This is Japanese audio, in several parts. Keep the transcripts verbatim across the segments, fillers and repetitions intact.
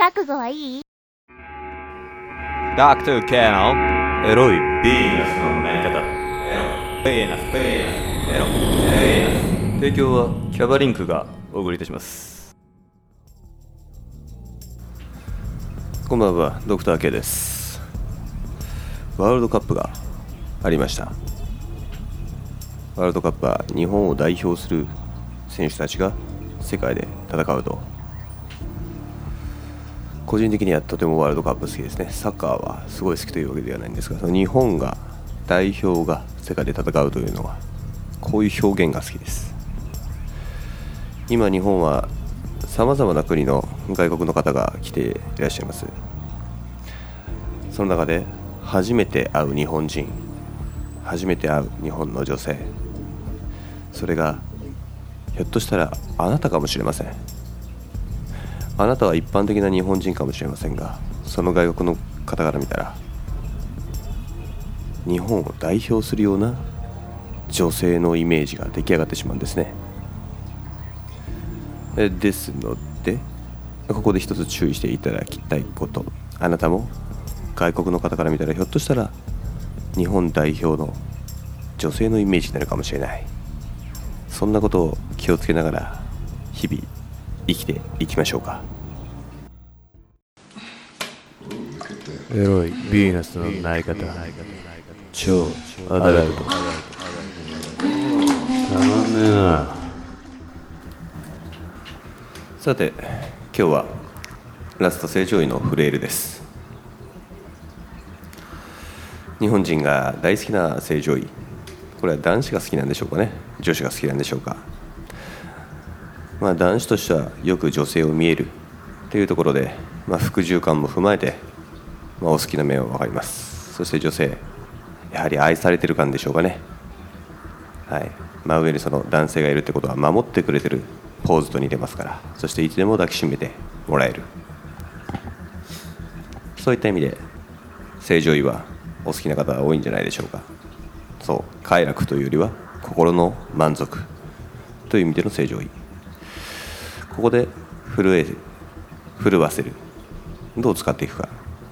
覚悟はいい？ ダークトゥー K のエロいビーナスのなり方。エロビーナスビーナスエロビーナス。提供はキャバリンクがお送りいたします。 こんばんは、ドクター K です。ワールドカップがありました。ワールドカップは日本を代表する選手たちが世界で戦うと。個人的にはとてもワールドカップ好きですね。サッカーはすごい好きというわけではないんですが、その日本が代表が世界で戦うというのはこういう表現が好きです。今日本はさまざまな国の外国の方が来ていらっしゃいます。その中で初めて会う日本人、初めて会う日本の女性、それがひょっとしたらあなたかもしれません。あなたは一般的な日本人かもしれませんが、その外国の方から見たら日本を代表するような女性のイメージが出来上がってしまうんですね。ですのでここで一つ注意していただきたいこと、あなたも外国の方から見たらひょっとしたら日本代表の女性のイメージになるかもしれない。そんなことを気をつけながら日々生きていきましょうか。 エロいビーナスのなり方、超アダルト、たまんねえな。 さて今日はラスト正常位のフレイルです。日本人が大好きな正常位、これは男子が好きなんでしょうかね、女子が好きなんでしょうか。まあ男子としてはよく女性を見えるというところで、まあ、服従感も踏まえて、まあ、お好きな面は分かります。そして女性、やはり愛されてる感でしょうかね。はい、真上にその男性がいるってことは守ってくれてるポーズと似てますから、そしていつでも抱きしめてもらえる、そういった意味で正常位はお好きな方が多いんじゃないでしょうか。そう、快楽というよりは心の満足という意味での正常位。ここで震える、震わせる、どう使っていくか。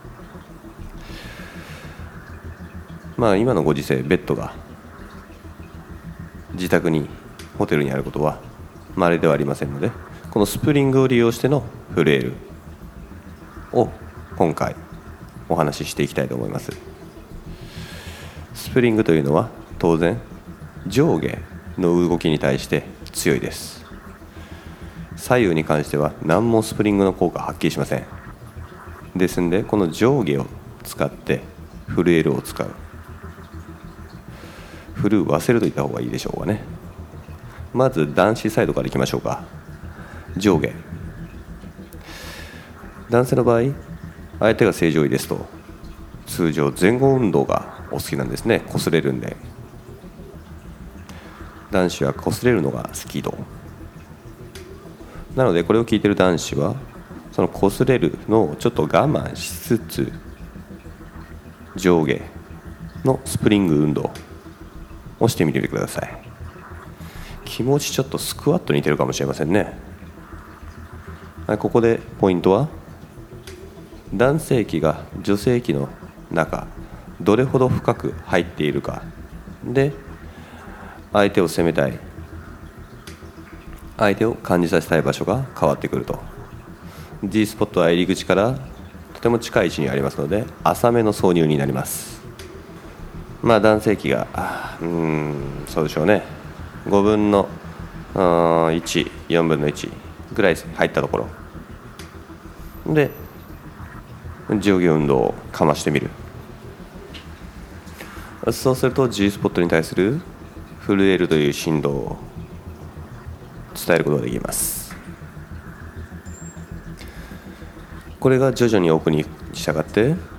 まあ今のご時世、ベッドが自宅にホテルにあることは稀ではありませんので、このスプリングを利用しての震えるを今回お話ししていきたいと思います。スプリングというのは当然上下の動きに対して強いです。左右に関しては何もスプリングの効果ははっきりしません。ですのでこの上下を使って震えるを使う、震わせるといった方がいいでしょうかね。まず男子サイドからいきましょうか。上下、男性の場合相手が正常位ですと通常前後運動がお好きなんですね。擦れるんで、男子は擦れるのが好きと。なのでこれを聞いている男子はその擦れるのをちょっと我慢しつつ上下のスプリング運動をしてみてください。気持ちちょっとスクワットに似てるかもしれませんね。ここでポイントは男性器が女性器の中どれほど深く入っているかで相手を攻めたい、相手を感じさせたい場所が変わってくると。 G スポットは入り口からとても近い位置にありますので浅めの挿入になります。まあ男性器がうーんそうでしょうね、ごぶんのいち、よんぶんのいちぐらい入ったところで上下運動をかましてみる。そうすると G スポットに対する震えるという振動を伝えることができます。これが徐々に奥に従って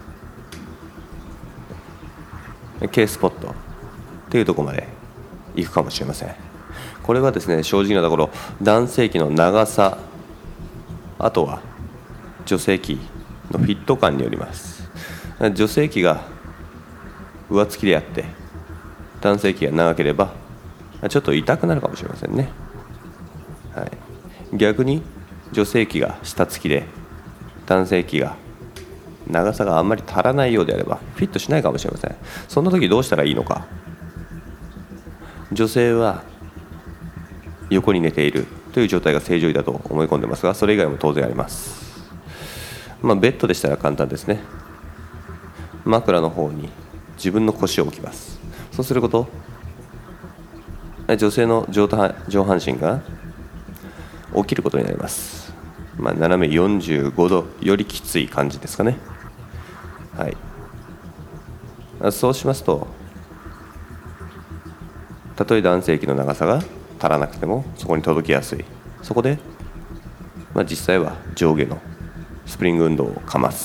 K スポットというところまで行くかもしれません。これはですね、正直なところ男性器の長さ、あとは女性器のフィット感によります。女性器が上付きであって男性器が長ければちょっと痛くなるかもしれませんね。はい、逆に女性器が下付きで男性器が長さがあんまり足らないようであればフィットしないかもしれません。そんな時どうしたらいいのか。女性は横に寝ているという状態が正常位だと思い込んでますが、それ以外も当然あります。まあ、ベッドでしたら簡単ですね。枕の方に自分の腰を置きます。そうすること女性の上半上半身が起きることになります。まあ、斜めよんじゅうごどよりきつい感じですかね。はい、そうしますと、たとえ男性器の長さが足らなくてもそこに届きやすい。そこで、まあ、実際は上下のスプリング運動をかます。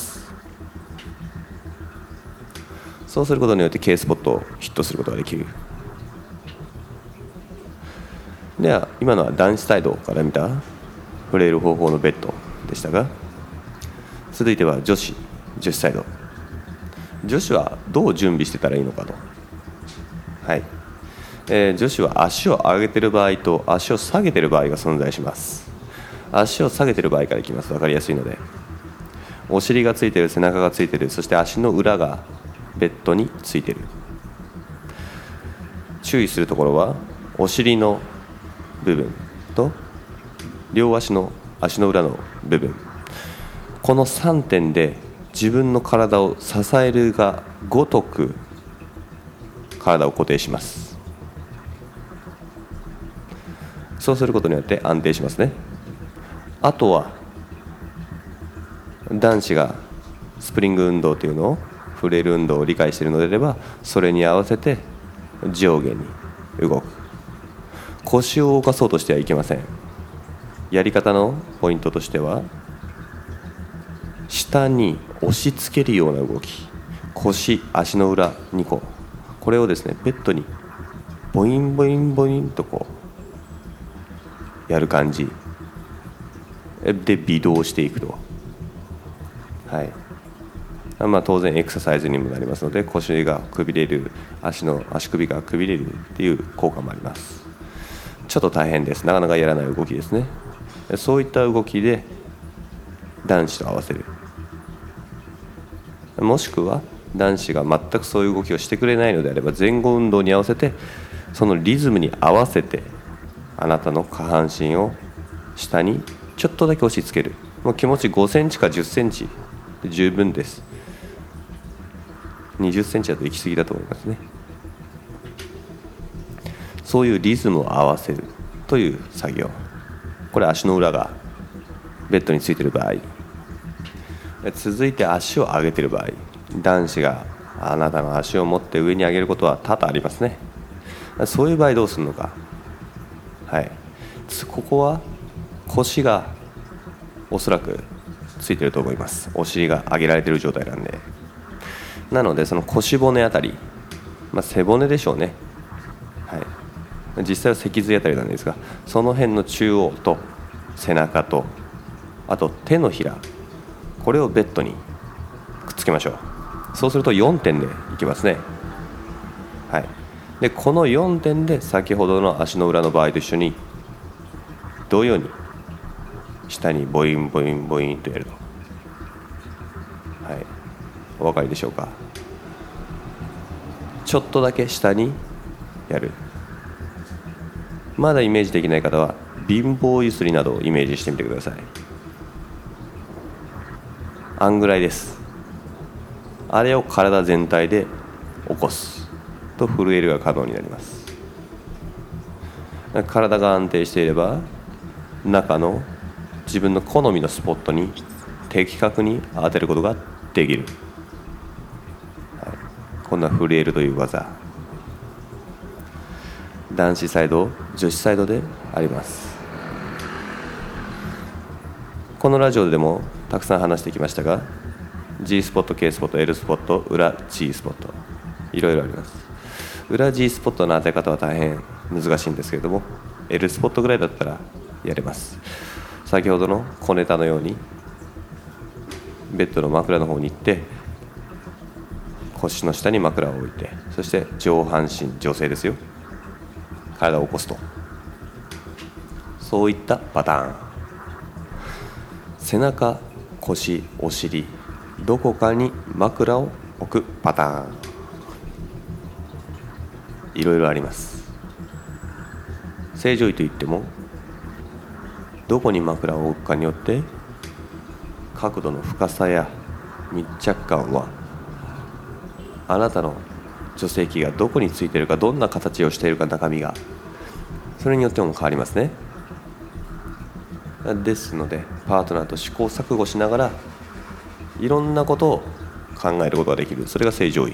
そうすることによって K スポットをヒットすることができる。では今のは男子サイドから見た触れる方法のベッドでしたが、続いては女子女子サイド。女子はどう準備してたらいいのかと。はい、えー、女子は足を上げている場合と足を下げている場合が存在します。足を下げている場合からいきます。分かりやすいので、お尻がついている、背中がついている、そして足の裏がベッドについている。注意するところはお尻の部分と両足の足の裏の部分、このさんてんで自分の体を支えるがごとく体を固定します。そうすることによって安定しますね。あとは男子がスプリング運動というのをフレイル運動を理解しているのであれば、それに合わせて上下に動く。腰を動かそうとしてはいけません。やり方のポイントとしては、下に押し付けるような動き、腰、足の裏にこ、これをですねベッドにボインボインボインとこうやる感じで微動していくと、はい、まあ、当然エクササイズにもなりますので、腰がくびれる、足の足首がくびれるっていう効果もあります。ちょっと大変です。なかなかやらない動きですね。そういった動きで男子と合わせる、もしくは男子が全くそういう動きをしてくれないのであれば、前後運動に合わせてそのリズムに合わせてあなたの下半身を下にちょっとだけ押し付ける。もう気持ちごセンチかじゅっセンチで十分です。にじゅっセンチだと行き過ぎだと思いますね。そういうリズムを合わせるという作業、これ足の裏がベッドについている場合、続いて足を上げている場合、男子があなたの足を持って上に上げることは多々ありますね。そういう場合どうするのか。はい、ここは腰がおそらくついていると思います。お尻が上げられている状態なんで。なのでその腰骨あたり、まあ、背骨でしょうね。はい、実際は脊髄あたりなんですが、その辺の中央と背中とあと手のひら、これをベッドにくっつけましょう。そうするとよんてんでいきますね。はい、でこのよんてんで先ほどの足の裏の場合と一緒に同様に下にボインボインボインとやると、はい、お分かりでしょうか。ちょっとだけ下にやる。まだイメージできない方は貧乏ゆすりなどをイメージしてみてください。あんぐらいです。あれを体全体で起こすとフルエルが可能になります。体が安定していれば中の自分の好みのスポットに的確に当てることができる、はい、こんなフルエルという技、男子サイド女子サイドであります。このラジオでもたくさん話してきましたが、 G スポット、 K スポット、 L スポット、裏 G スポット、いろいろあります。裏 G スポットの当て方は大変難しいんですけれども、 L スポットぐらいだったらやれます。先ほどの小ネタのようにベッドの枕の方に行って腰の下に枕を置いて、そして上半身、女性ですよ、体を起こすと、そういったパターン。背中腰、お尻どこかに枕を置くパターン、いろいろあります。正常位といってもどこに枕を置くかによって角度の深さや密着感はあなたの女性器がどこについているか、どんな形をしているか、中身がそれによっても変わりますね。ですのでパートナーと試行錯誤しながらいろんなことを考えることができる、それが正常位。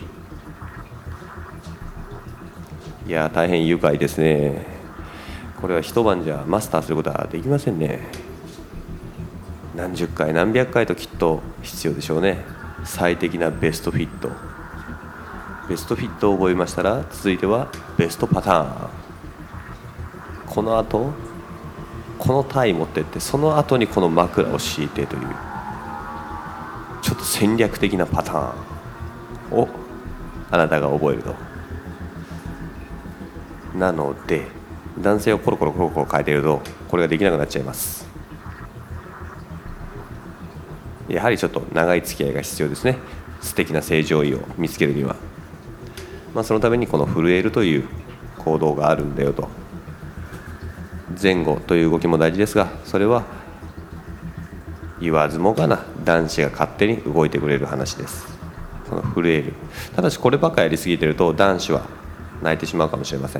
いや大変愉快ですね。これは一晩じゃマスターすることはできませんね。何十回何百回ときっと必要でしょうね。最適なベストフィットベストフィットを覚えましたら、続いてはベストパターン。この後この体持ってって、その後にこの枕を敷いてというちょっと戦略的なパターンをあなたが覚えると。なので男性をコロコロコロコロ変えているとこれができなくなっちゃいます。やはりちょっと長い付き合いが必要ですね。素敵な正常位を見つけるには、まあ、そのためにこの震えるという行動があるんだよと。前後という動きも大事ですが、それは言わずもがな男子が勝手に動いてくれる話です。この震える、ただしこればっかやりすぎてると男子は泣いてしまうかもしれません。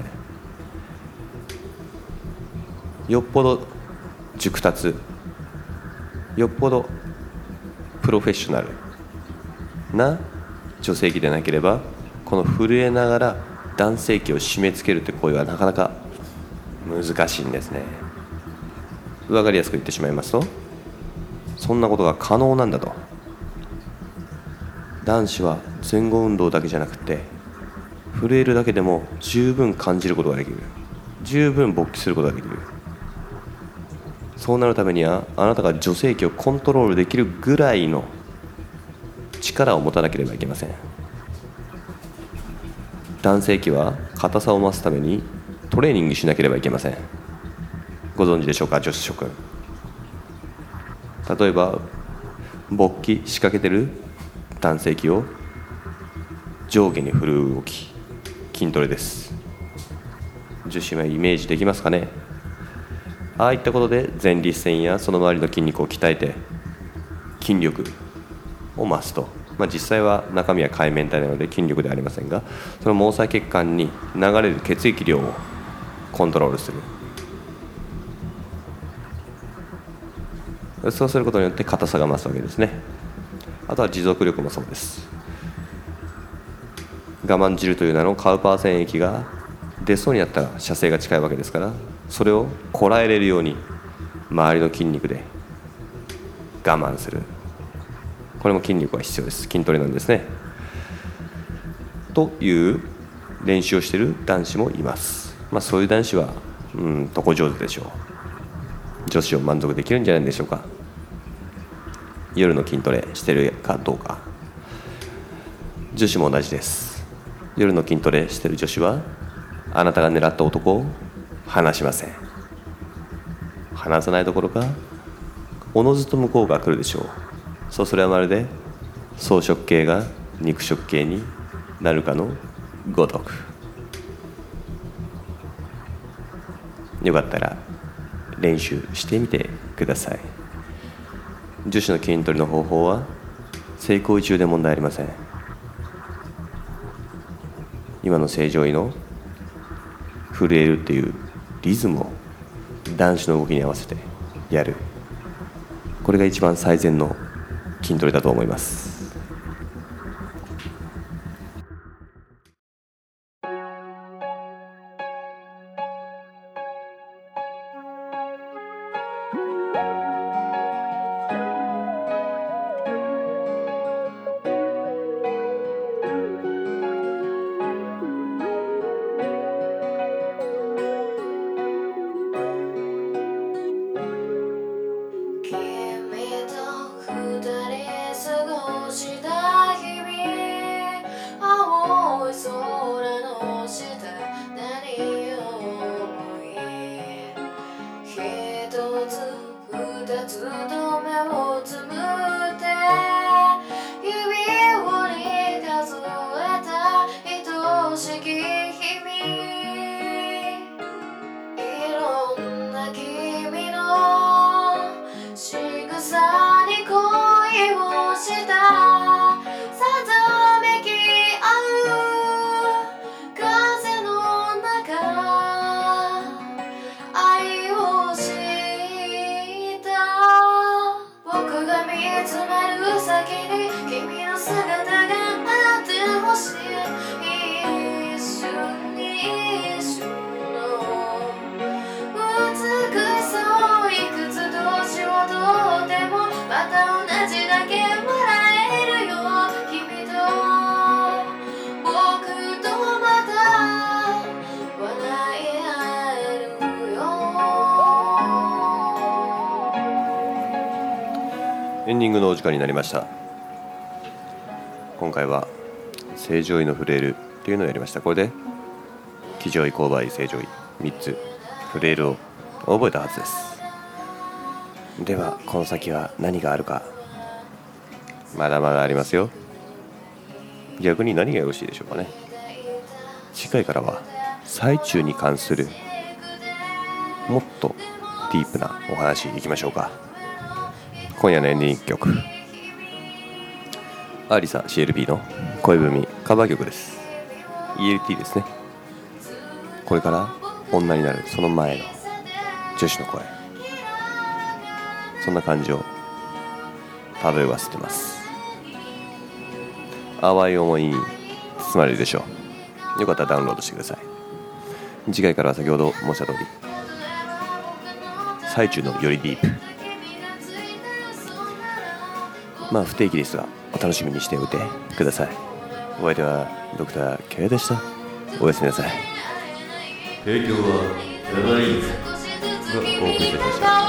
よっぽど熟達、よっぽどプロフェッショナルな女性器でなければ、この震えながら男性器を締め付けるという行為はなかなか難しいんですね。分かりやすく言ってしまいますと、そんなことが可能なんだと。男子は前後運動だけじゃなくて震えるだけでも十分感じることができる、十分勃起することができる。そうなるためにはあなたが女性器をコントロールできるぐらいの力を持たなければいけません。男性器は硬さを増すためにトレーニングしなければいけません。ご存知でしょうか、女子諸君。例えば勃起仕掛けてる男性器を上下に振る動き、筋トレです。女子はイメージできますかね。ああいったことで前立腺やその周りの筋肉を鍛えて筋力を増すと、まあ、実際は中身は海綿体なので筋力ではありませんが、その毛細血管に流れる血液量をコントロールする。そうすることによって硬さが増すわけですね。あとは持続力もそうです。我慢汁という名のカウパー腺液が出そうになったら射精が近いわけですから、それをこらえれるように周りの筋肉で我慢する。これも筋力が必要です。筋トレなんですね。という練習をしている男子もいます。まあ、そういう男子はうんとこ上手でしょう。女子を満足できるんじゃないでしょうか。夜の筋トレしてるかどうか。女子も同じです。夜の筋トレしてる女子はあなたが狙った男を離しません。離さないどころかおのずと向こうが来るでしょう。そうそれはまるで草食系が肉食系になるかのごとく。よかったら練習してみてください。女子の筋トレの方法は性行為中で問題ありません。今の正常位の震えるっていうリズムを男子の動きに合わせてやる、これが一番最善の筋トレだと思います。 君と二人過ご詰まる先に君の姿があってほしい。一瞬に一瞬の美しさをいくつどうしようとってもまた同じだけ笑えるよ。君と僕とまた笑い合えるよ。 エンディングのお時間になりました。今回は正常位のフレイルっていうのをやりました。これで騎乗位、勾配位、正常位みっつフレイルを覚えたはずです。ではこの先は何があるか。まだまだありますよ。逆に何がよろしいでしょうかね。次回からは最中に関するもっとディープなお話いきましょうか。今夜のエンディング曲、アリサ シーエルピー の恋文カバー曲です。 イーエルティー ですね。これから女になるその前の女子の声、そんな感じを漂わせてます。淡い思いに包まれるでしょう。よかったらダウンロードしてください。次回からは先ほど申した通り最中のよりディープ、まあ不定期ですがお楽しみにしておいてください。お相手はドクター K でした。おやすみなさい。 提供はキャバリンクがお送りいたしました。